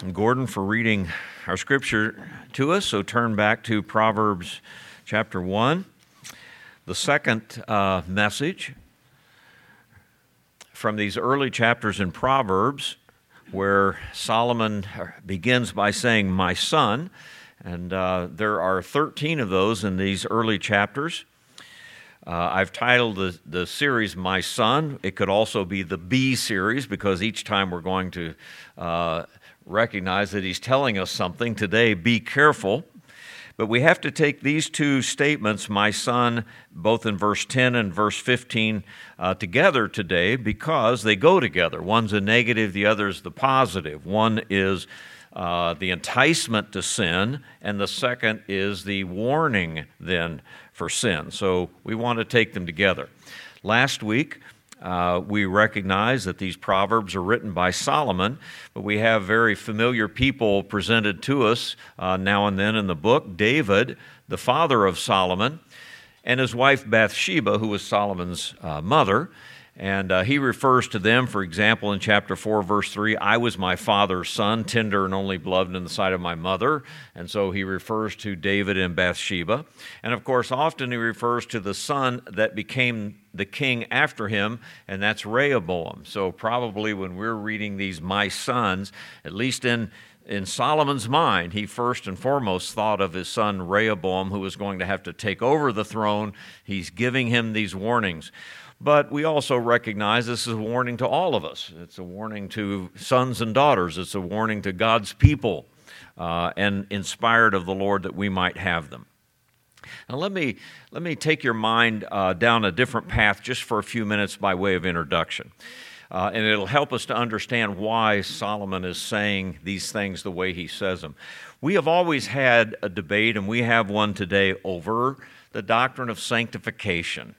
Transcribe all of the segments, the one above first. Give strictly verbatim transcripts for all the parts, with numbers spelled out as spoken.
Gordon for reading our scripture to us. So turn back to Proverbs chapter one. The second uh, message from these early chapters in Proverbs, where Solomon begins by saying, "My son," and uh, there are thirteen of those in these early chapters. Uh, I've titled the, the series, "My Son." It could also be the B series, because each time we're going to uh, recognize that he's telling us something. Today, be careful. But we have to take these two statements, "my son," both in verse ten and verse fifteen, uh, together today, because they go together. One's a negative, the other's the positive. One is uh, the enticement to sin, and the second is the warning then for sin. So we want to take them together. Last week, Uh, we recognize that these Proverbs are written by Solomon, but we have very familiar people presented to us uh, now and then in the book. David, the father of Solomon, and his wife Bathsheba, who was Solomon's uh, mother. And uh, he refers to them, for example, in chapter four, verse three, "I was my father's son, tender and only beloved in the sight of my mother." And so he refers to David and Bathsheba. And of course, often he refers to the son that became the king after him, and that's Rehoboam. So probably when we're reading these "my sons," at least in In Solomon's mind, he first and foremost thought of his son Rehoboam, who was going to have to take over the throne. He's giving him these warnings. But we also recognize this is a warning to all of us. It's a warning to sons and daughters. It's a warning to God's people, uh, and inspired of the Lord that we might have them. Now let me let me take your mind uh, down a different path just for a few minutes by way of introduction. Uh, and it'll help us to understand why Solomon is saying these things the way he says them. We have always had a debate, and we have one today, over the doctrine of sanctification.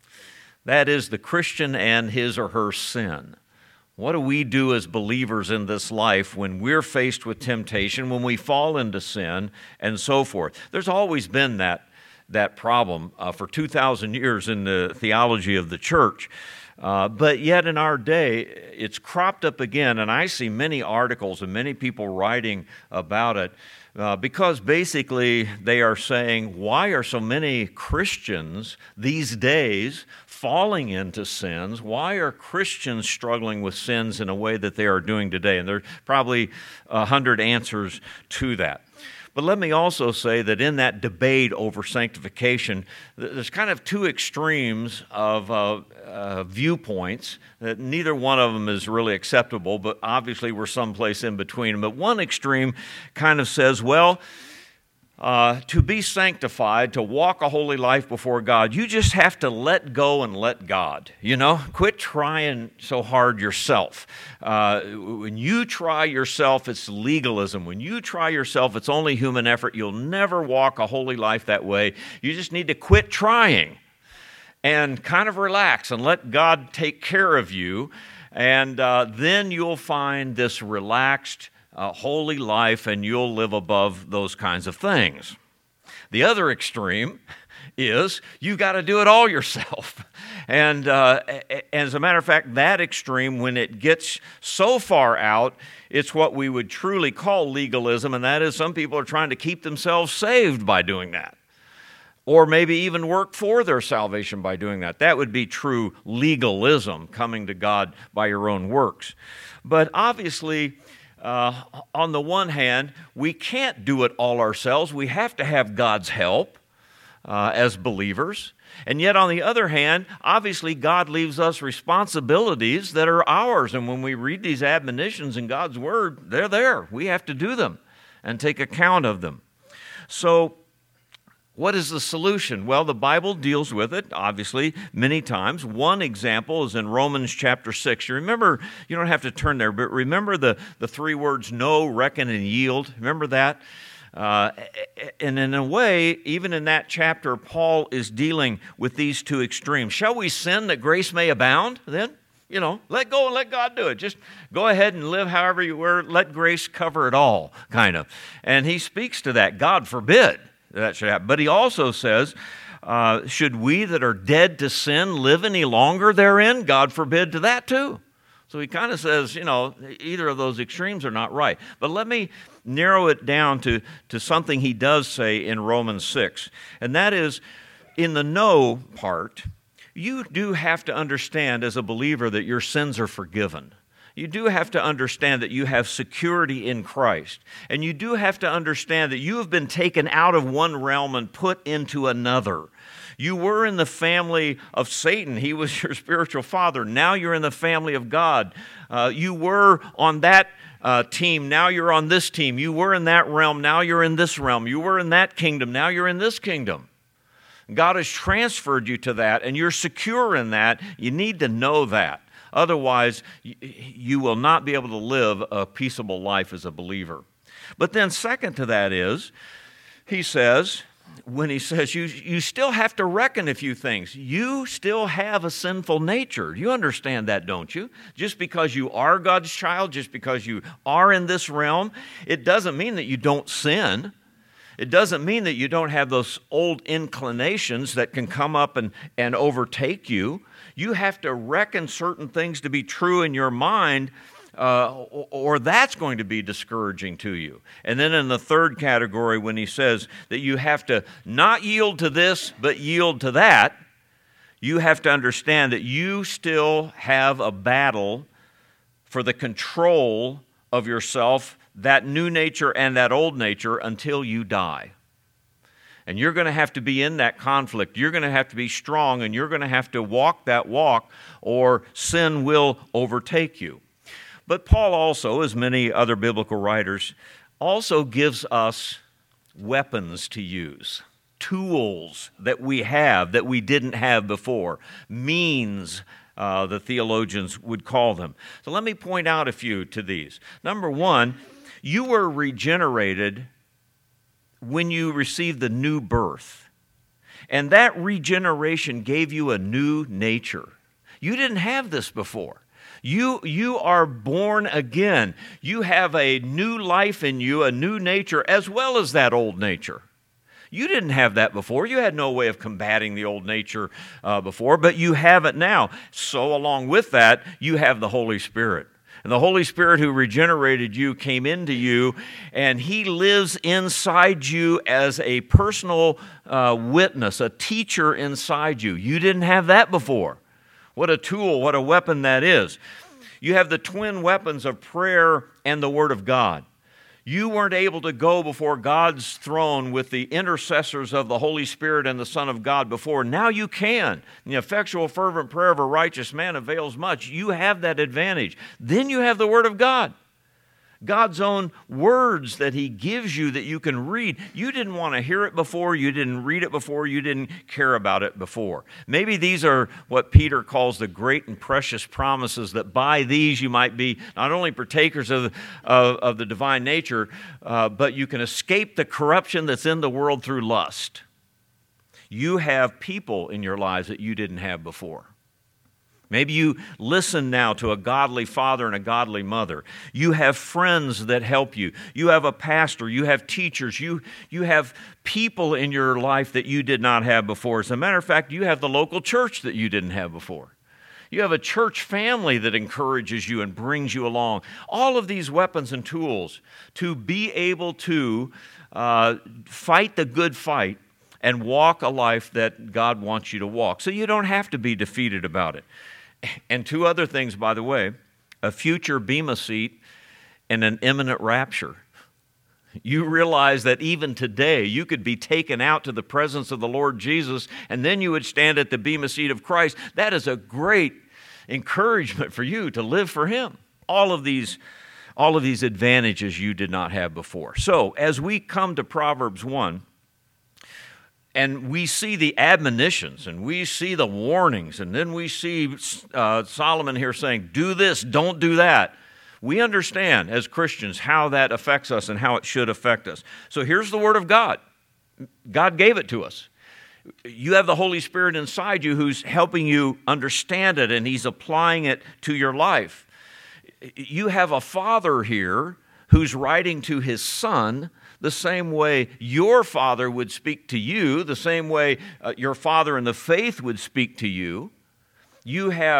That is, the Christian and his or her sin. What do we do as believers in this life when we're faced with temptation, when we fall into sin, and so forth? There's always been that, that problem uh, for two thousand years in the theology of the church. Uh, but yet in our day, it's cropped up again, and I see many articles and many people writing about it, uh, because basically they are saying, why are so many Christians these days falling into sins? Why are Christians struggling with sins in a way that they are doing today? And there's probably a hundred answers to that. But let me also say that in that debate over sanctification, there's kind of two extremes of uh, uh, viewpoints. That neither one of them is really acceptable, but obviously we're someplace in between. But one extreme kind of says, well, uh, to be sanctified, to walk a holy life before God, you just have to let go and let God. You know, quit trying so hard yourself. Uh, when you try yourself, it's legalism. When you try yourself, it's only human effort. You'll never walk a holy life that way. You just need to quit trying and kind of relax and let God take care of you. And uh, then you'll find this relaxed, a holy life, and you'll live above those kinds of things. The other extreme is you got to do it all yourself. And uh, as a matter of fact, that extreme, when it gets so far out, it's what we would truly call legalism, and that is some people are trying to keep themselves saved by doing that, or maybe even work for their salvation by doing that. That would be true legalism, coming to God by your own works. But obviously, Uh, on the one hand, we can't do it all ourselves. We have to have God's help uh, as believers. And yet, on the other hand, obviously, God leaves us responsibilities that are ours. And when we read these admonitions in God's Word, they're there. We have to do them and take account of them. So, what is the solution? Well, the Bible deals with it, obviously, many times. One example is in Romans chapter six. You remember, you don't have to turn there, but remember the, the three words, know, reckon, and yield. Remember that? Uh, and in a way, even in that chapter, Paul is dealing with these two extremes. Shall we sin that grace may abound then? You know, let go and let God do it. Just go ahead and live however you were. Let grace cover it all, kind of. And he speaks to that. God forbid that should happen. But he also says, uh, should we that are dead to sin live any longer therein? God forbid to that too. So he kind of says, you know, either of those extremes are not right. But let me narrow it down to, to something he does say in Romans six, and that is, in the no part, you do have to understand as a believer that your sins are forgiven. You do have to understand that you have security in Christ. And you do have to understand that you have been taken out of one realm and put into another. You were in the family of Satan. He was your spiritual father. Now you're in the family of God. Uh, you were on that uh, team. Now you're on this team. You were in that realm. Now you're in this realm. You were in that kingdom. Now you're in this kingdom. God has transferred you to that, and you're secure in that. You need to know that. Otherwise, you will not be able to live a peaceable life as a believer. But then second to that is, he says, when he says, you, you still have to reckon a few things. You still have a sinful nature. You understand that, don't you? Just because you are God's child, just because you are in this realm, it doesn't mean that you don't sin. It doesn't mean that you don't have those old inclinations that can come up and, and overtake you. You have to reckon certain things to be true in your mind, uh, or, or that's going to be discouraging to you. And then in the third category, when he says that you have to not yield to this, but yield to that, you have to understand that you still have a battle for the control of yourself, that new nature and that old nature, until you die. And you're going to have to be in that conflict. You're going to have to be strong, and you're going to have to walk that walk, or sin will overtake you. But Paul also, as many other biblical writers, also gives us weapons to use, tools that we have that we didn't have before, means, uh, the theologians would call them. So let me point out a few to these. Number one, you were regenerated when you received the new birth. And that regeneration gave you a new nature. You didn't have this before. You, you are born again. You have a new life in you, a new nature, as well as that old nature. You didn't have that before. You had no way of combating the old nature uh, before, but you have it now. So along with that, you have the Holy Spirit. And the Holy Spirit who regenerated you came into you, and He lives inside you as a personal uh, witness, a teacher inside you. You didn't have that before. What a tool, what a weapon that is. You have the twin weapons of prayer and the Word of God. You weren't able to go before God's throne with the intercessors of the Holy Spirit and the Son of God before. Now you can. The effectual, fervent prayer of a righteous man avails much. You have that advantage. Then you have the Word of God. God's own words that He gives you that you can read. You didn't want to hear it before. You didn't read it before. You didn't care about it before. Maybe these are what Peter calls the great and precious promises, that by these you might be not only partakers of, of, of the divine nature, uh, but you can escape the corruption that's in the world through lust. You have people in your lives that you didn't have before. Maybe you listen now to a godly father and a godly mother. You have friends that help you. You have a pastor. You have teachers. You, you have people in your life that you did not have before. As a matter of fact, you have the local church that you didn't have before. You have a church family that encourages you and brings you along. All of these weapons and tools to be able to uh, fight the good fight and walk a life that God wants you to walk. So you don't have to be defeated about it. And two other things, by the way, a future bema seat and an imminent rapture. You realize that even today you could be taken out to the presence of the Lord Jesus, and then you would stand at the bema seat of Christ. That is a great encouragement for you to live for Him. All of these, all of these advantages you did not have before. So as we come to Proverbs one, and we see the admonitions, and we see the warnings, and then we see uh, Solomon here saying, do this, don't do that. We understand as Christians how that affects us and how it should affect us. So here's the Word of God. God gave it to us. You have the Holy Spirit inside you who's helping you understand it, and He's applying it to your life. You have a Father here who's writing to His Son the same way your Father would speak to you, the same way uh, your Father in the faith would speak to you. You have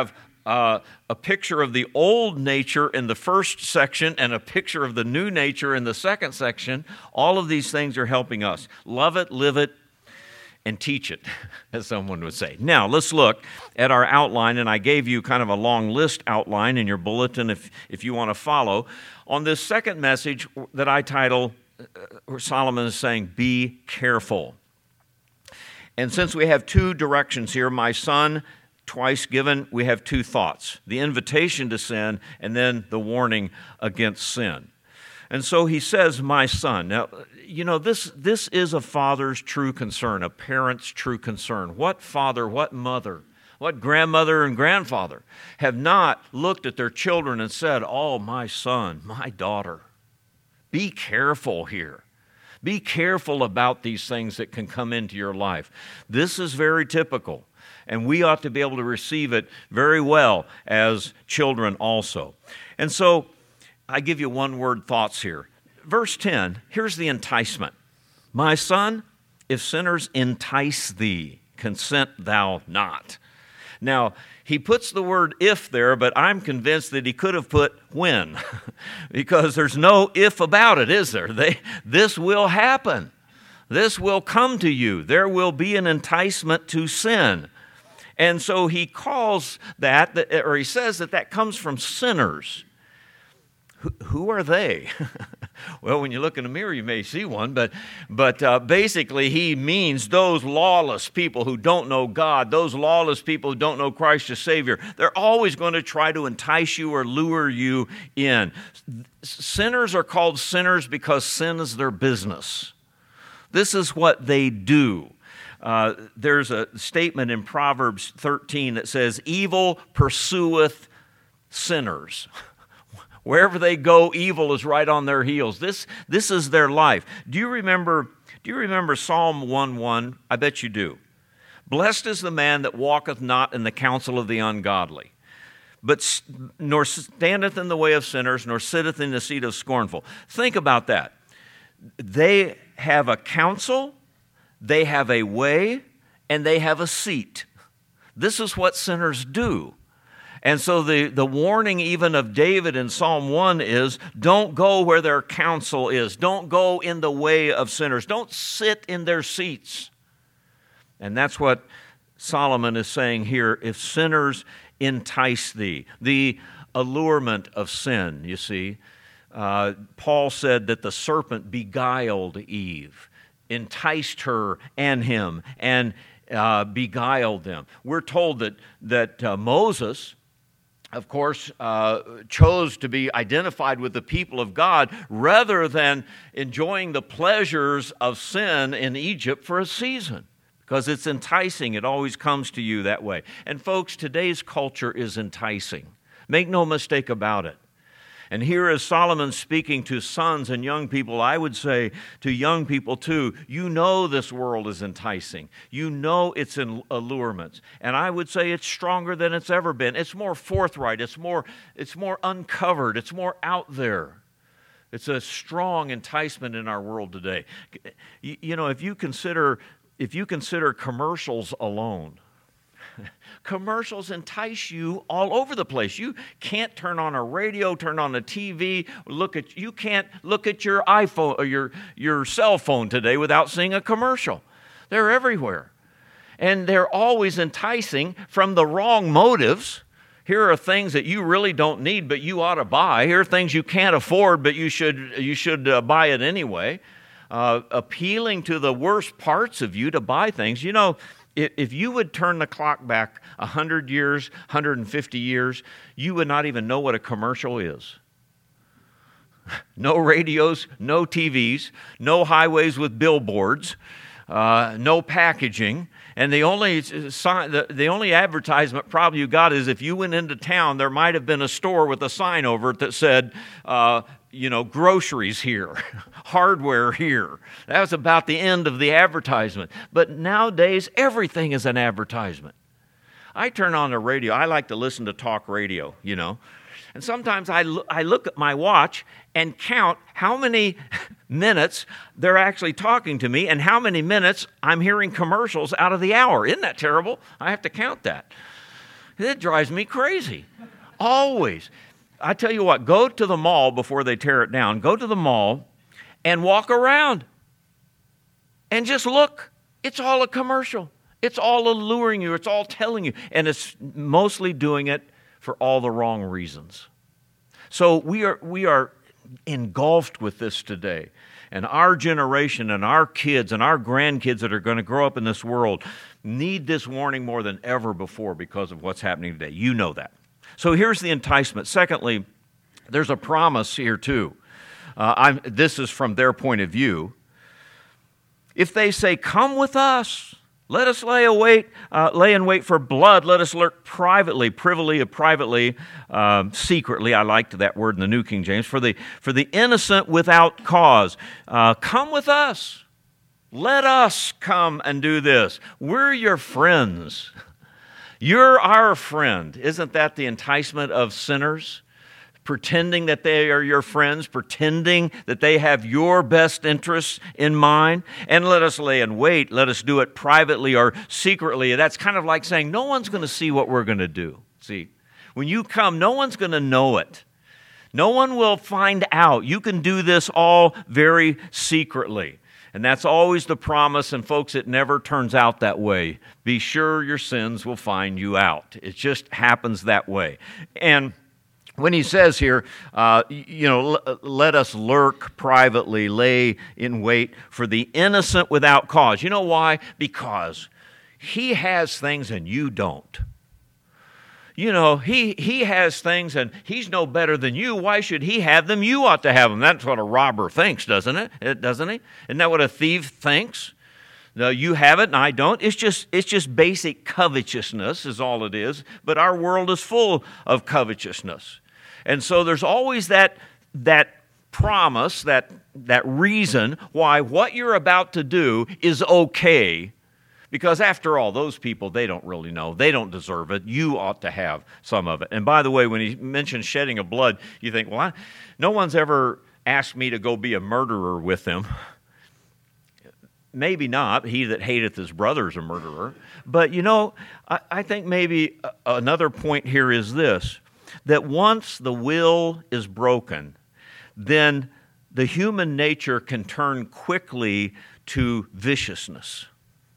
uh, a picture of the old nature in the first section and a picture of the new nature in the second section. All of these things are helping us. Love it, live it, and teach it, as someone would say. Now, let's look at our outline, and I gave you kind of a long list outline in your bulletin if, if you want to follow. On this second message that I title, uh, Solomon is saying, be careful. And since we have two directions here, my son, twice given, we have two thoughts. The invitation to sin, and then the warning against sin. And so he says, my son. Now, you know, this, this is a father's true concern, a parent's true concern. What father, what mother, what grandmother and grandfather have not looked at their children and said, oh, my son, my daughter, be careful here. Be careful about these things that can come into your life. This is very typical, and we ought to be able to receive it very well as children also. And so I give you one-word thoughts here. Verse ten, here's the enticement. My son, if sinners entice thee, consent thou not. Now, he puts the word if there, but I'm convinced that he could have put when, because there's no if about it, is there? They, this will happen. This will come to you. There will be an enticement to sin. And so he calls that, or he says that that comes from sinners. Who are they? Well, when you look in the mirror, you may see one, but, but uh, basically he means those lawless people who don't know God, those lawless people who don't know Christ as Savior. They're always going to try to entice you or lure you in. Sinners are called sinners because sin is their business. This is what they do. Uh, there's a statement in Proverbs thirteen that says, evil pursueth sinners. Wherever they go, evil is right on their heels. This, this is their life. Do you remember, do you remember Psalm one one? I bet you do. Blessed is the man that walketh not in the counsel of the ungodly, but nor standeth in the way of sinners, nor sitteth in the seat of scornful. Think about that. They have a counsel, they have a way, and they have a seat. This is what sinners do. And so the, the warning even of David in Psalm one is, don't go where their counsel is. Don't go in the way of sinners. Don't sit in their seats. And that's what Solomon is saying here, if sinners entice thee. The allurement of sin, you see. Uh, Paul said that the serpent beguiled Eve, enticed her and him, and uh, beguiled them. We're told that, that uh, Moses, of course, uh, chose to be identified with the people of God rather than enjoying the pleasures of sin in Egypt for a season, because it's enticing. It always comes to you that way. And folks, today's culture is enticing. Make no mistake about it. And here is Solomon speaking to sons and young people. I would say to young people too, you know this world is enticing. You know it's in allurements. And I would say it's stronger than it's ever been. It's more forthright. It's more, it's more uncovered. It's more out there. It's a strong enticement in our world today. You, you know, if you consider, if you consider commercials alone, commercials entice you all over the place. You can't turn on a radio, turn on a T V, look at you can't look at your iPhone or your, your cell phone today without seeing a commercial. They're everywhere. And they're always enticing from the wrong motives. Here are things that you really don't need, but you ought to buy. Here are things you can't afford, but you should you should uh, buy it anyway. Uh, appealing to the worst parts of you to buy things. You know, if you would turn the clock back one hundred years, one hundred fifty years, you would not even know what a commercial is. No radios, no T Vs, no highways with billboards, uh, no packaging. And the only sign, the, the only advertisement probably you got is if you went into town, there might have been a store with a sign over it that said, uh, you know, groceries here, hardware here. That was about the end of the advertisement. But nowadays, everything is an advertisement. I turn on the radio. I like to listen to talk radio, you know. And sometimes I, lo- I look at my watch and count how many minutes they're actually talking to me and how many minutes I'm hearing commercials out of the hour. Isn't that terrible? I have to count that. It drives me crazy. Always. I tell you what, go to the mall before they tear it down. Go to the mall and walk around and just look. It's all a commercial. It's all alluring you. It's all telling you. And it's mostly doing it for all the wrong reasons. So we are we are engulfed with this today. And our generation and our kids and our grandkids that are going to grow up in this world need this warning more than ever before because of what's happening today. You know that. So here's the enticement. Secondly, there's a promise here too. Uh, I'm, this is from their point of view. If they say, "Come with us, let us lay await, uh, lay in wait for blood. Let us lurk privately, privily, privately, uh, secretly." I liked that word in the New King James. For the for the innocent without cause, uh, come with us. Let us come and do this. We're your friends. You're our friend. Isn't that the enticement of sinners? Pretending that they are your friends, pretending that they have your best interests in mind. And let us lay in wait. Let us do it privately or secretly. That's kind of like saying, no one's going to see what we're going to do. See, when you come, no one's going to know it. No one will find out. You can do this all very secretly. And that's always the promise, and folks, it never turns out that way. Be sure your sins will find you out. It just happens that way. And when he says here, uh, you know, let us lurk privately, lay in wait for the innocent without cause. You know why? Because he has things and you don't. You know, he, he has things and he's no better than you. Why should he have them? You ought to have them. That's what a robber thinks, doesn't it? it doesn't he? Isn't that what a thief thinks? No, you have it and I don't. It's just it's just basic covetousness is all it is. But our world is full of covetousness. And so there's always that that promise, that that reason why what you're about to do is okay. Because after all, those people, they don't really know. They don't deserve it. You ought to have some of it. And by the way, when he mentions shedding of blood, you think, well, I, no one's ever asked me to go be a murderer with them. Maybe not. He that hateth his brother is a murderer. But, you know, I, I think maybe another point here is this, that once the will is broken, then the human nature can turn quickly to viciousness.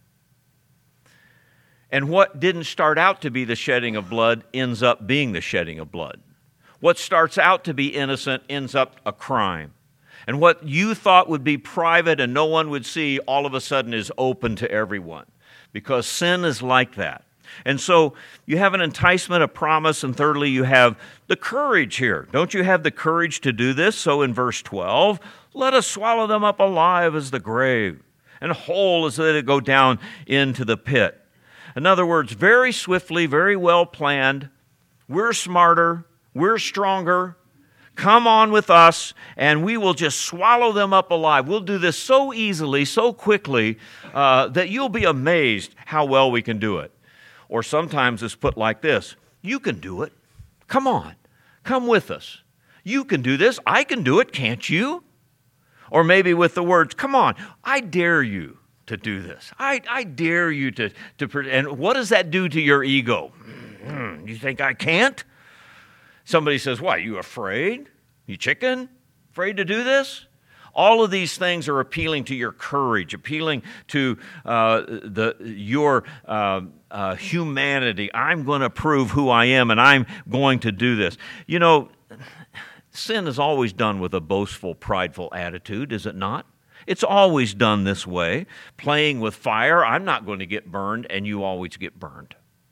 And what didn't start out to be the shedding of blood ends up being the shedding of blood. What starts out to be innocent ends up a crime. And what you thought would be private and no one would see, all of a sudden is open to everyone. Because sin is like that. And so you have an enticement, a promise, and thirdly you have the courage here. Don't you have the courage to do this? So in verse twelve, let us swallow them up alive as the grave, and whole as they go down into the pit. In other words, very swiftly, very well planned. We're smarter. We're stronger. Come on with us, and we will just swallow them up alive. We'll do this so easily, so quickly, uh, that you'll be amazed how well we can do it. Or sometimes it's put like this: you can do it. Come on. Come with us. You can do this. I can do it. Can't you? Or maybe with the words, come on, I dare you to do this. I, I dare you to, to, and what does that do to your ego? You think I can't? Somebody says, why, you afraid? You chicken? Afraid to do this? All of these things are appealing to your courage, appealing to uh, the your uh, uh, humanity. I'm going to prove who I am, and I'm going to do this. You know, sin is always done with a boastful, prideful attitude, is it not? It's always done this way, playing with fire. I'm not going to get burned, and you always get burned.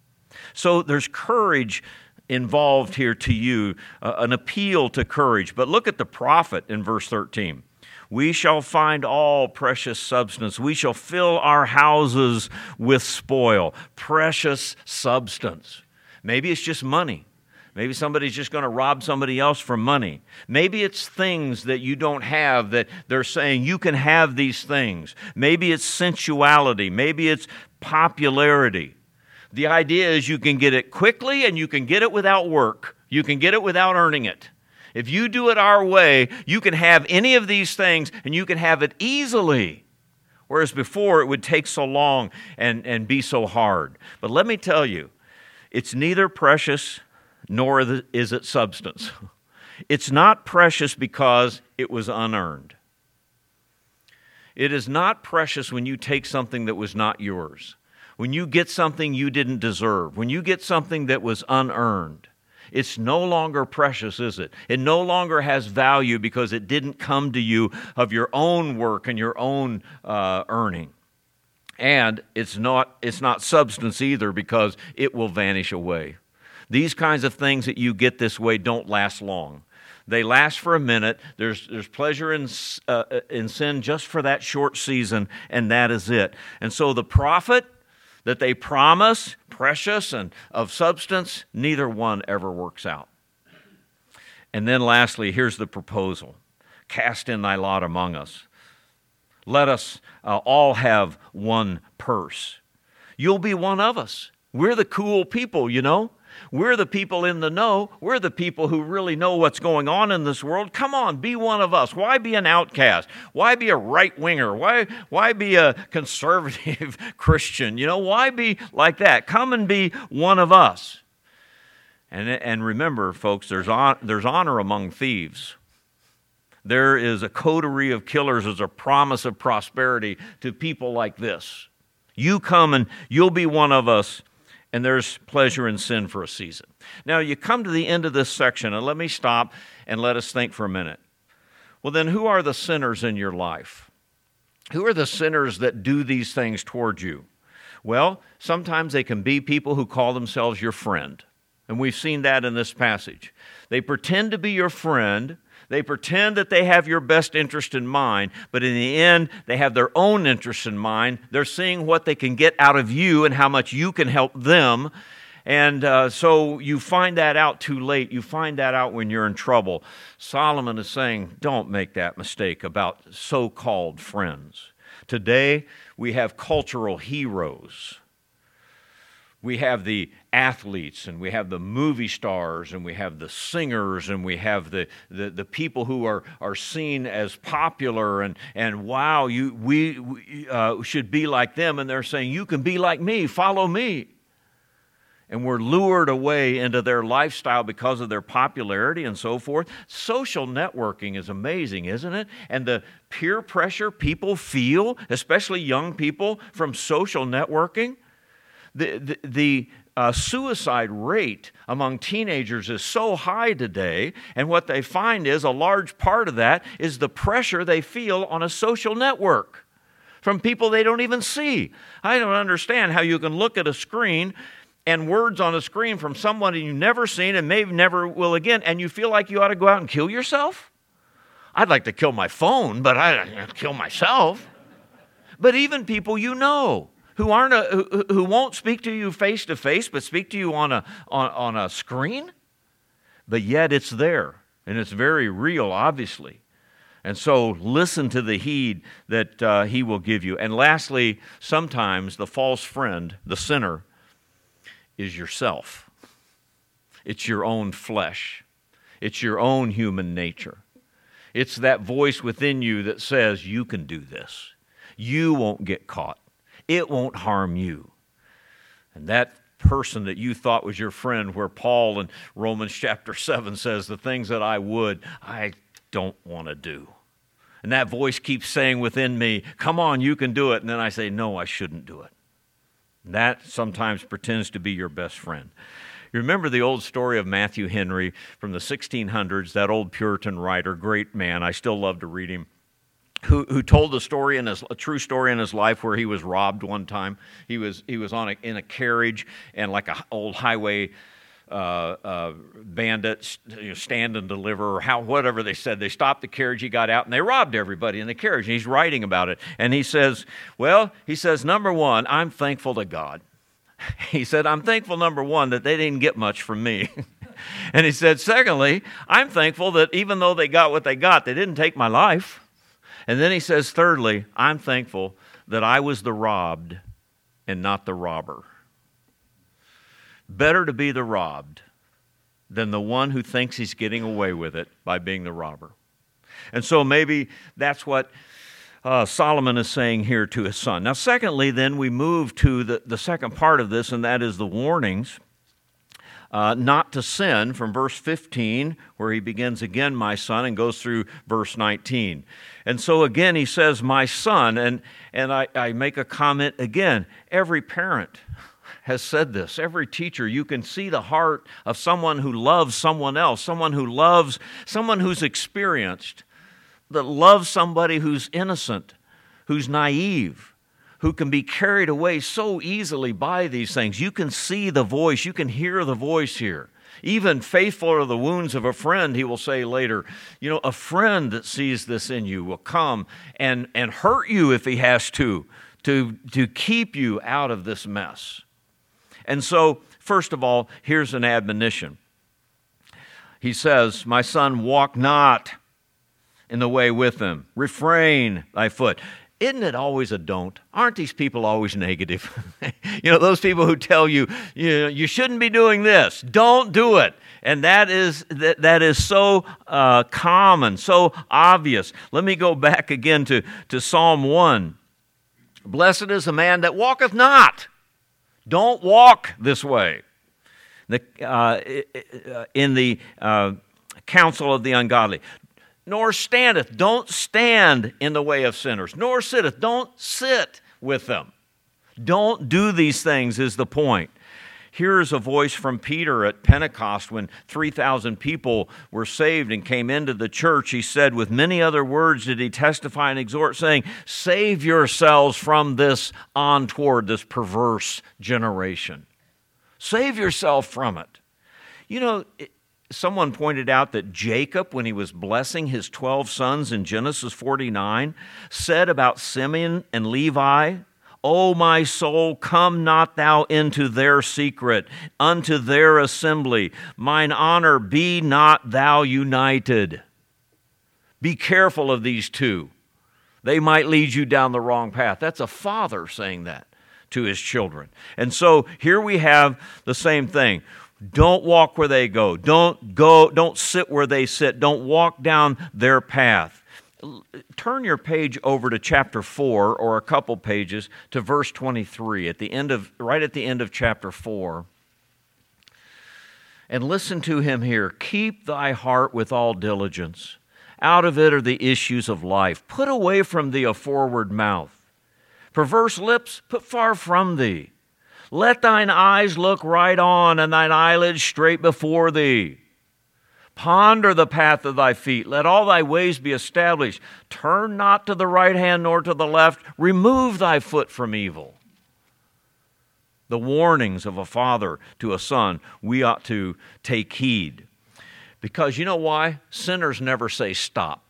So there's courage involved here to you, uh, an appeal to courage. But look at the prophet in verse thirteen. We shall find all precious substance. We shall fill our houses with spoil. Precious substance. Maybe it's just money. Maybe somebody's just going to rob somebody else for money. Maybe it's things that you don't have that they're saying you can have these things. Maybe it's sensuality. Maybe it's popularity. The idea is you can get it quickly and you can get it without work. You can get it without earning it. If you do it our way, you can have any of these things and you can have it easily. Whereas before it would take so long and, and be so hard. But let me tell you, It's neither precious nor is it substance. It's not precious because it was unearned. It is not precious when you take something that was not yours, when you get something you didn't deserve, when you get something that was unearned. It's no longer precious, is it? It no longer has value because it didn't come to you of your own work and your own uh, earning. And it's not, it's not substance either because it will vanish away. These kinds of things that you get this way don't last long. They last for a minute. There's, there's pleasure in, uh, in sin just for that short season, and that is it. And so the profit that they promise, precious and of substance, neither one ever works out. And then lastly, here's the proposal. Cast in thy lot among us. Let us uh, all have one purse. You'll be one of us. We're the cool people, you know. We're the people in the know. We're the people who really know what's going on in this world. Come on, be one of us. Why be an outcast? Why be a right-winger? Why, why be a conservative Christian? You know, why be like that? Come and be one of us. And, and remember, folks, there's, on, there's honor among thieves. There is a coterie of killers as a promise of prosperity to people like this. You come and you'll be one of us, and there's pleasure in sin for a season. Now, you come to the end of this section, and let me stop and let us think for a minute. Well, then, who are the sinners in your life? Who are the sinners that do these things toward you? Well, sometimes they can be people who call themselves your friend, and we've seen that in this passage. They pretend to be your friend. They pretend that they have your best interest in mind, but in the end, they have their own interest in mind. They're seeing what they can get out of you and how much you can help them. And uh, so you find that out too late. You find that out when you're in trouble. Solomon is saying, don't make that mistake about so-called friends. Today, we have cultural heroes. We have the athletes, and we have the movie stars, and we have the singers, and we have the, the, the people who are, are seen as popular, and, and wow, you, we, we uh, should be like them, and they're saying, you can be like me, follow me. And we're lured away into their lifestyle because of their popularity and so forth. Social networking is amazing, isn't it? And the peer pressure people feel, especially young people, from social networking. The, the, the uh, suicide rate among teenagers is so high today, and what they find is a large part of that is the pressure they feel on a social network from people they don't even see. I don't understand how you can look at a screen and words on a screen from someone you've never seen and maybe never will again, and you feel like you ought to go out and kill yourself? I'd like to kill my phone, but I don't kill myself. But even people you know, who aren't a, who, who won't speak to you face to face, but speak to you on a on, on a screen, but yet it's there, and it's very real, obviously. And so listen to the heed that uh, he will give you. And lastly, sometimes the false friend, the sinner, is yourself. It's your own flesh. It's your own human nature. It's that voice within you that says, you can do this. You won't get caught. It won't harm you. And that person that you thought was your friend, where Paul in Romans chapter seven says, the things that I would, I don't want to do. And that voice keeps saying within me, come on, you can do it. And then I say, no, I shouldn't do it. And that sometimes pretends to be your best friend. You remember the old story of Matthew Henry from the sixteen hundreds, that old Puritan writer, great man. I still love to read him. Who, who told a story in his, a true story in his life where he was robbed one time. He was he was on a, in a carriage, and like a old highway uh, uh, bandit, you know, stand and deliver, or how whatever they said. They stopped the carriage. He got out and they robbed everybody in the carriage. And he's writing about it, and he says, "Well, he says, number one, I'm thankful to God." He said, "I'm thankful, number one, that they didn't get much from me." And he said, "Secondly, I'm thankful that even though they got what they got, they didn't take my life." And then he says, thirdly, I'm thankful that I was the robbed and not the robber. Better to be the robbed than the one who thinks he's getting away with it by being the robber. And so maybe that's what uh, Solomon is saying here to his son. Now, secondly, then we move to the, the second part of this, and that is the warnings. uh, not to sin from verse fifteen, where he begins again, my son, and goes through verse nineteen. And so again, he says, my son, and, and I, I make a comment again, every parent has said this, every teacher. You can see the heart of someone who loves someone else, someone who loves, someone who's experienced, that loves somebody who's innocent, who's naive, who can be carried away so easily by these things. You can see the voice, you can hear the voice here. Even faithful are the wounds of a friend, he will say later. You know, a friend that sees this in you will come and, and hurt you if he has to, to, to keep you out of this mess. And so, first of all, here's an admonition. He says, my son, walk not in the way with them. Refrain thy foot. Isn't it always a don't? Aren't these people always negative? You know, those people who tell you, you know, you shouldn't be doing this. Don't do it. And that is that, that is so uh, common, so obvious. Let me go back again to, to Psalm one. Blessed is the man that walketh not. Don't walk this way. The, uh, in the uh, counsel of the ungodly. Nor standeth, don't stand in the way of sinners. Nor sitteth, don't sit with them. Don't do these things is the point. Here's a voice from Peter at Pentecost when three thousand people were saved and came into the church. He said, with many other words did he testify and exhort, saying, save yourselves from this untoward, this perverse generation. Save yourself from it. You know, it, someone pointed out that Jacob, when he was blessing his twelve sons in Genesis forty-nine, said about Simeon and Levi, O my soul, come not thou into their secret, unto their assembly. Mine honor, be not thou united. Be careful of these two. They might lead you down the wrong path. That's a father saying that to his children. And so here we have the same thing. Don't walk where they go. Don't go, don't sit where they sit. Don't walk down their path. Turn your page over to chapter four, or a couple pages, to verse twenty-three, at the end of, right at the end of chapter four. And listen to him here. Keep thy heart with all diligence. Out of it are the issues of life. Put away from thee a forward mouth. Perverse lips, put far from thee. Let thine eyes look right on, and thine eyelids straight before thee. Ponder the path of thy feet. Let all thy ways be established. Turn not to the right hand nor to the left. Remove thy foot from evil. The warnings of a father to a son, we ought to take heed. Because you know why? Sinners never say stop.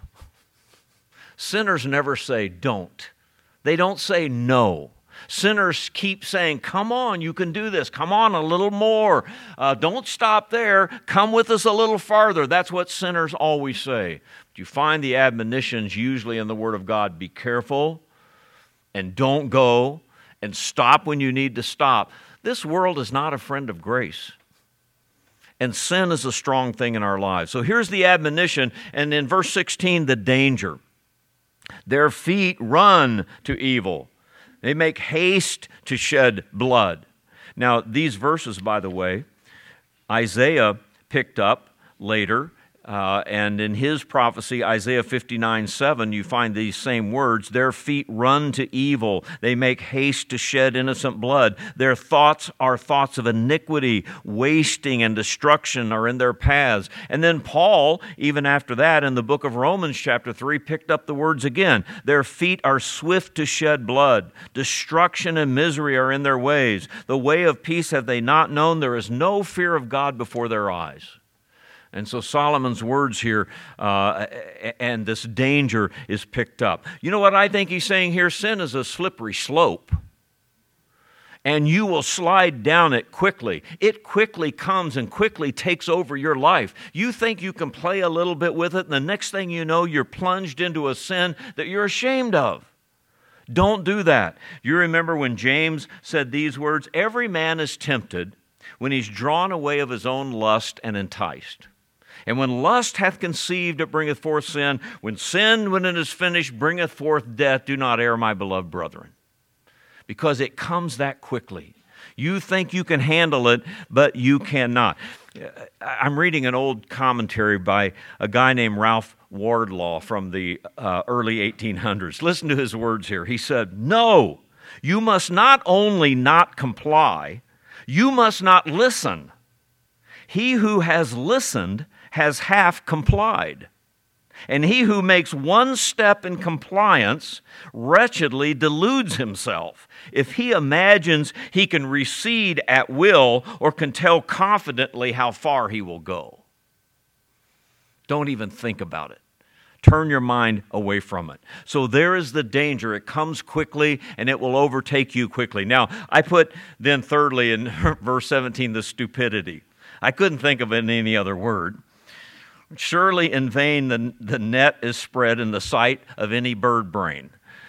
Sinners never say don't. They don't say no. Sinners keep saying, come on, you can do this. Come on, a little more. Uh, don't stop there. Come with us a little farther. That's what sinners always say. But you find the admonitions usually in the Word of God. Be careful and don't go and stop when you need to stop. This world is not a friend of grace. And sin is a strong thing in our lives. So here's the admonition, and in verse sixteen, the danger. Their feet run to evil. They make haste to shed blood. Now, these verses, by the way, Isaiah picked up later, uh, and in his prophecy, Isaiah fifty-nine seven, you find these same words. Their feet run to evil. They make haste to shed innocent blood. Their thoughts are thoughts of iniquity, wasting and destruction are in their paths. And then Paul, even after that, in the book of Romans chapter three, picked up the words again. Their feet are swift to shed blood. Destruction and misery are in their ways. The way of peace have they not known. There is no fear of God before their eyes. And so Solomon's words here uh, and this danger is picked up. You know what I think he's saying here? Sin is a slippery slope. And you will slide down it quickly. It quickly comes and quickly takes over your life. You think you can play a little bit with it, and the next thing you know, you're plunged into a sin that you're ashamed of. Don't do that. You remember when James said these words, every man is tempted when he's drawn away of his own lust and enticed. And when lust hath conceived, it bringeth forth sin. When sin, when it is finished, bringeth forth death. Do not err, my beloved brethren. Because it comes that quickly. You think you can handle it, but you cannot. I'm reading an old commentary by a guy named Ralph Wardlaw from the uh, early eighteen hundreds. Listen to his words here. He said, "No, you must not only not comply, you must not listen. He who has listened has half complied. And he who makes one step in compliance wretchedly deludes himself if he imagines he can recede at will or can tell confidently how far he will go." Don't even think about it. Turn your mind away from it. So there is the danger. It comes quickly and it will overtake you quickly. Now, I put then thirdly in verse seventeen, the stupidity. I couldn't think of it in any other word. Surely in vain the, the net is spread in the sight of any bird brain.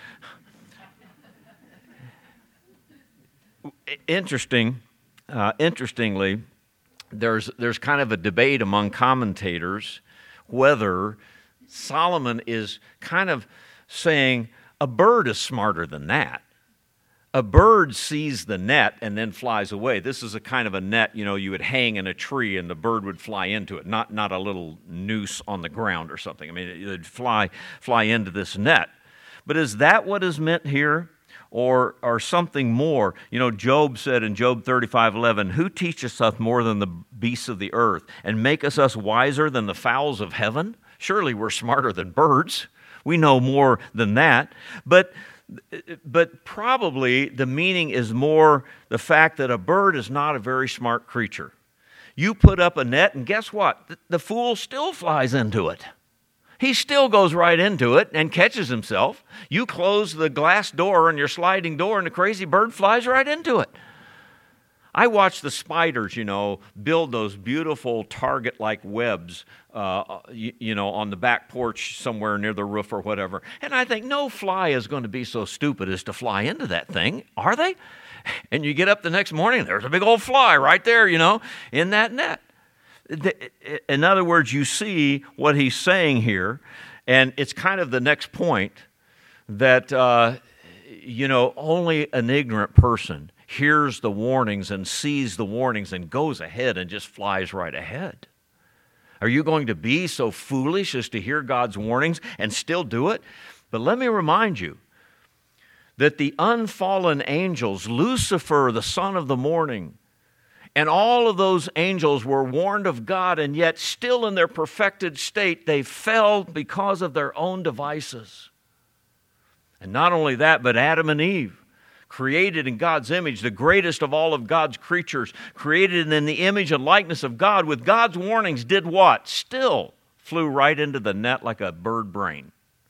Interesting, uh, interestingly, there's there's kind of a debate among commentators whether Solomon is kind of saying a bird is smarter than that. A bird sees the net and then flies away. This is a kind of a net, you know, you would hang in a tree and the bird would fly into it, not, not a little noose on the ground or something. I mean, it would fly, fly into this net. But is that what is meant here? Or, or something more? You know, Job said in Job thirty-five eleven, "Who teacheth us more than the beasts of the earth, and maketh us wiser than the fowls of heaven?" Surely we're smarter than birds. We know more than that. But But probably the meaning is more the fact that a bird is not a very smart creature. You put up a net, and guess what? The, the fool still flies into it. He still goes right into it and catches himself. You close the glass door on your sliding door, and the crazy bird flies right into it. I watch the spiders, you know, build those beautiful target-like webs, uh, you, you know, on the back porch somewhere near the roof or whatever. And I think no fly is going to be so stupid as to fly into that thing, are they? And you get up the next morning, there's a big old fly right there, you know, in that net. In other words, you see what he's saying here, and it's kind of the next point that, uh, you know, only an ignorant person hears the warnings and sees the warnings and goes ahead and just flies right ahead. Are you going to be so foolish as to hear God's warnings and still do it? But let me remind you that the unfallen angels, Lucifer, the son of the morning, and all of those angels were warned of God, and yet still in their perfected state, they fell because of their own devices. And not only that, but Adam and Eve, created in God's image, the greatest of all of God's creatures, created in the image and likeness of God, with God's warnings, did what? Still flew right into the net like a bird brain.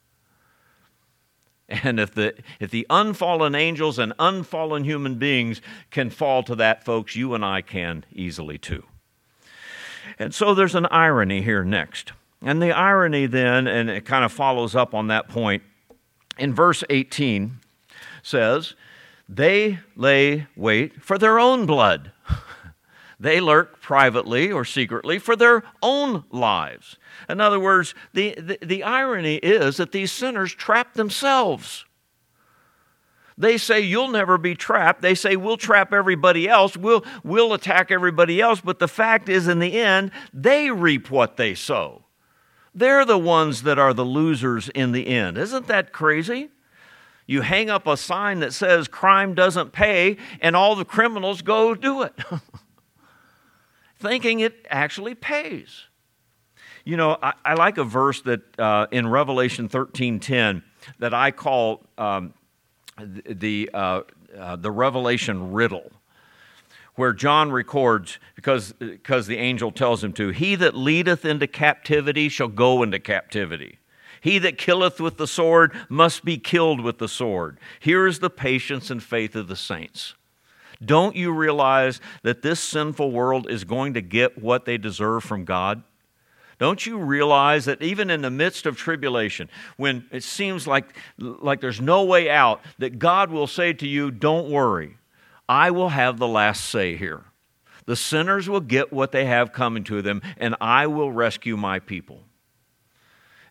And if the if the unfallen angels and unfallen human beings can fall to that, folks, you and I can easily too. And so there's an irony here next. And the irony then, and it kind of follows up on that point, in verse eighteen says, "They lay wait for their own blood. They lurk privately or secretly for their own lives." In other words, the, the, the irony is that these sinners trap themselves. They say, "You'll never be trapped." They say, "We'll trap everybody else. We'll, we'll attack everybody else." But the fact is, in the end, they reap what they sow. They're the ones that are the losers in the end. Isn't that crazy? You hang up a sign that says crime doesn't pay, and all the criminals go do it, thinking it actually pays. You know, I, I like a verse that uh, in Revelation thirteen ten that I call um, the uh, uh, the Revelation riddle, where John records, because, because the angel tells him to, "He that leadeth into captivity shall go into captivity. He that killeth with the sword must be killed with the sword. Here is the patience and faith of the saints." Don't you realize that this sinful world is going to get what they deserve from God? Don't you realize that even in the midst of tribulation, when it seems like, like there's no way out, that God will say to you, "Don't worry, I will have the last say here. The sinners will get what they have coming to them, and I will rescue my people."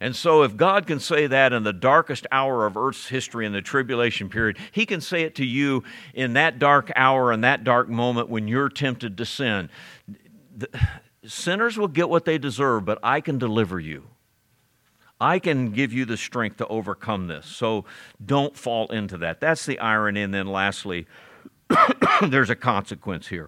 And so if God can say that in the darkest hour of earth's history in the tribulation period, he can say it to you in that dark hour and that dark moment when you're tempted to sin. The, sinners will get what they deserve, but I can deliver you. I can give you the strength to overcome this. So don't fall into that. That's the irony. And then lastly, there's a consequence here.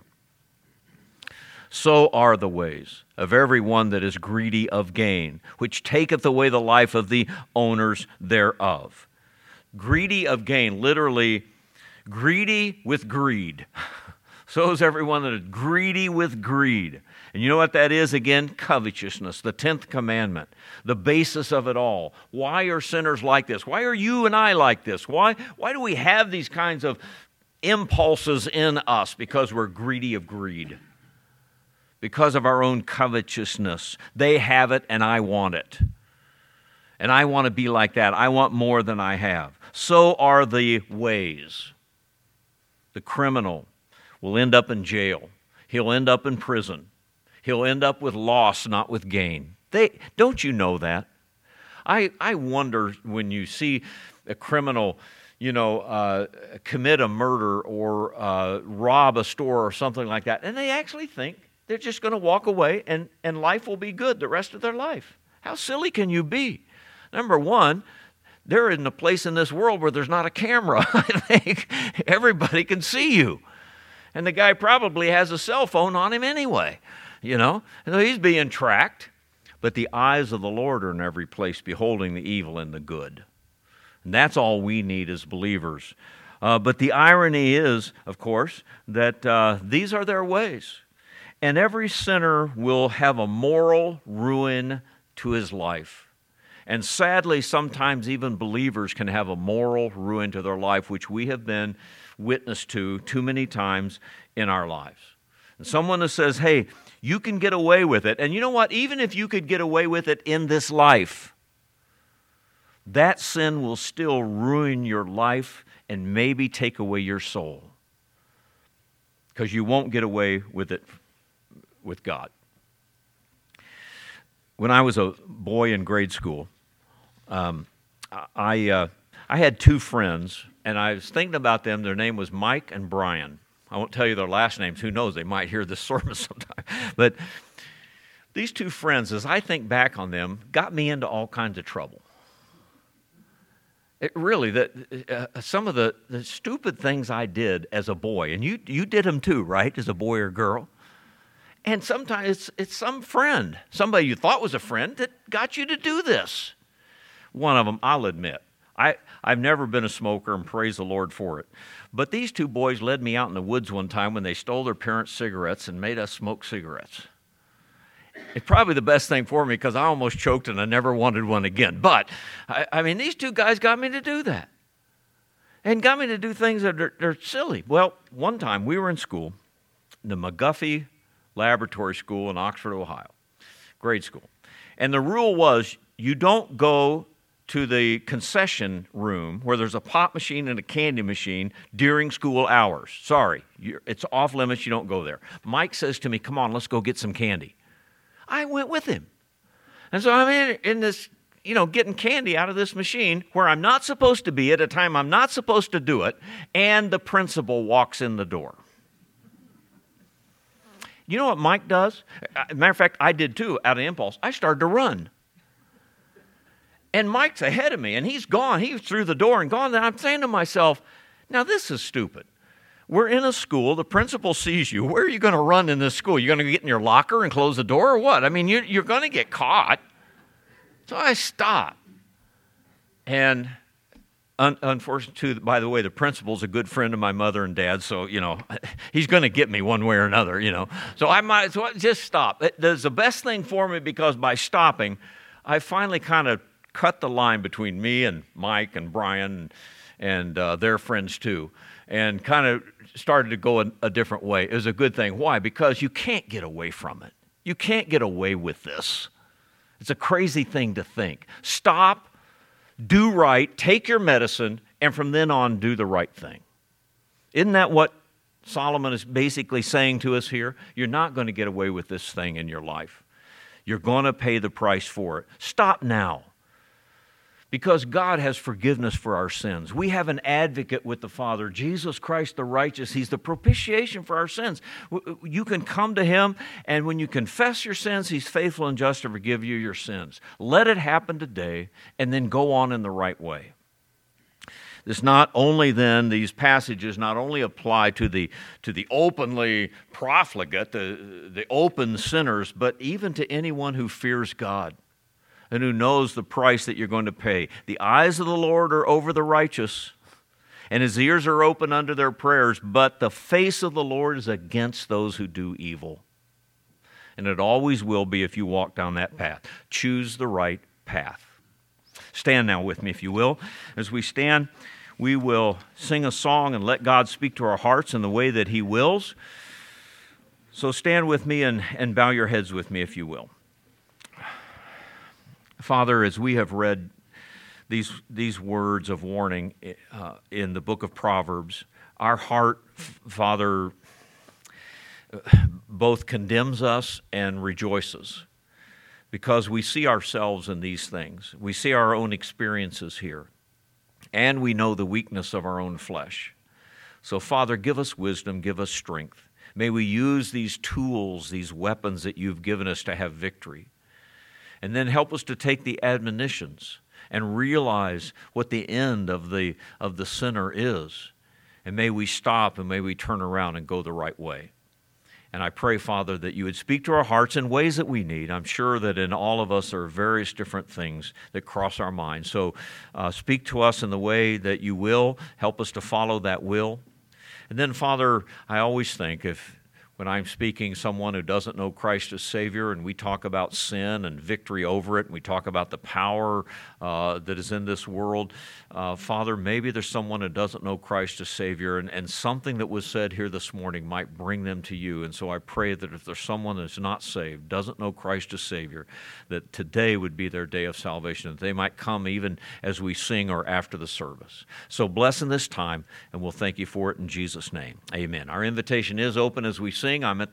So are the ways of every one that is greedy of gain, which taketh away the life of the owners thereof. Greedy of gain, literally greedy with greed. So is everyone that is greedy with greed. And you know what that is? Again, covetousness, the tenth commandment, the basis of it all. Why are sinners like this? Why are you and I like this? Why, why do we have these kinds of impulses in us? Because we're greedy of greed. Because of our own covetousness. They have it and I want it. And I want to be like that. I want more than I have. So are the ways. The criminal will end up in jail. He'll end up in prison. He'll end up with loss, not with gain. They, don't you know that? I, I wonder when you see a criminal, you know, uh, commit a murder or uh, rob a store or something like that, and they actually think they're just going to walk away and, and life will be good the rest of their life. How silly can you be? Number one, they're in a place in this world where there's not a camera. I think everybody can see you. And the guy probably has a cell phone on him anyway, you know. And so he's being tracked. But the eyes of the Lord are in every place, beholding the evil and the good. And that's all we need as believers. Uh, but the irony is, of course, that uh, these are their ways. And every sinner will have a moral ruin to his life. And sadly, sometimes even believers can have a moral ruin to their life, which we have been witness to too many times in our lives. And someone that says, hey, you can get away with it. And you know what? Even if you could get away with it in this life, that sin will still ruin your life and maybe take away your soul. Because you won't get away with it with God. When I was a boy in grade school, um, I uh, I had two friends, and I was thinking about them. Their name was Mike and Brian. I won't tell you their last names. Who knows? They might hear this sermon sometime. But these two friends, as I think back on them, got me into all kinds of trouble. It really, the, uh, some of the, the stupid things I did as a boy, and you you did them too, right, as a boy or girl? And sometimes it's, it's some friend, somebody you thought was a friend that got you to do this. One of them, I'll admit, I, I've never been a smoker, and praise the Lord for it. But these two boys led me out in the woods one time when they stole their parents' cigarettes and made us smoke cigarettes. It's probably the best thing for me because I almost choked and I never wanted one again. But, I, I mean, these two guys got me to do that. And got me to do things that are, are silly. Well, one time we were in school, the McGuffey Laboratory School in Oxford, Ohio, grade school. And the rule was you don't go to the concession room where there's a pop machine and a candy machine during school hours. Sorry, you're, it's off limits, you don't go there. Mike says to me, come on, let's go get some candy. I went with him. And so I'm in, in this, you know, getting candy out of this machine where I'm not supposed to be at a time I'm not supposed to do it, and the principal walks in the door. You know what Mike does? As a matter of fact, I did too, out of impulse. I started to run. And Mike's ahead of me, and he's gone. He's through the door and gone. And I'm saying to myself, now this is stupid. We're in a school. The principal sees you. Where are you going to run in this school? You're going to get in your locker and close the door or what? I mean, you're, you're going to get caught. So I stopped. And un- unfortunately, too, by the way, the principal's a good friend of my mother and dad, so, you know, he's going to get me one way or another, you know. So I might so I just stop. It, it's the best thing for me because by stopping, I finally kind of cut the line between me and Mike and Brian and uh, their friends too, and kind of started to go a, a different way. It was a good thing. Why? Because you can't get away from it. You can't get away with this. It's a crazy thing to think. Stop, do right, take your medicine, and from then on, do the right thing. Isn't that what Solomon is basically saying to us here? You're not going to get away with this thing in your life. You're going to pay the price for it. Stop now. Because God has forgiveness for our sins. We have an advocate with the Father, Jesus Christ the righteous. He's the propitiation for our sins. You can come to Him, and when you confess your sins, He's faithful and just to forgive you your sins. Let it happen today, and then go on in the right way. This not only then, these passages not only apply to the, to the openly profligate, the, the open sinners, but even to anyone who fears God and who knows the price that you're going to pay. The eyes of the Lord are over the righteous, and His ears are open unto their prayers, but the face of the Lord is against those who do evil. And it always will be if you walk down that path. Choose the right path. Stand now with me, if you will. As we stand, we will sing a song and let God speak to our hearts in the way that He wills. So stand with me and, and bow your heads with me, if you will. Father, as we have read these, these words of warning uh, in the book of Proverbs, our heart, Father, both condemns us and rejoices because we see ourselves in these things. We see our own experiences here, and we know the weakness of our own flesh. So, Father, give us wisdom, give us strength. May we use these tools, these weapons that You've given us to have victory. And then help us to take the admonitions and realize what the end of the, of the sinner is. And may we stop and may we turn around and go the right way. And I pray, Father, that You would speak to our hearts in ways that we need. I'm sure that in all of us there are various different things that cross our minds. So uh, speak to us in the way that You will. Help us to follow that will. And then, Father, I always think if when I'm speaking someone who doesn't know Christ as Savior, and we talk about sin and victory over it, and we talk about the power uh, that is in this world, uh, Father, maybe there's someone who doesn't know Christ as Savior, and, and something that was said here this morning might bring them to You. And so I pray that if there's someone that's not saved, doesn't know Christ as Savior, that today would be their day of salvation, that they might come even as we sing or after the service. So bless in this time, and we'll thank You for it in Jesus' name. Amen. Our invitation is open as we sing. I'm at the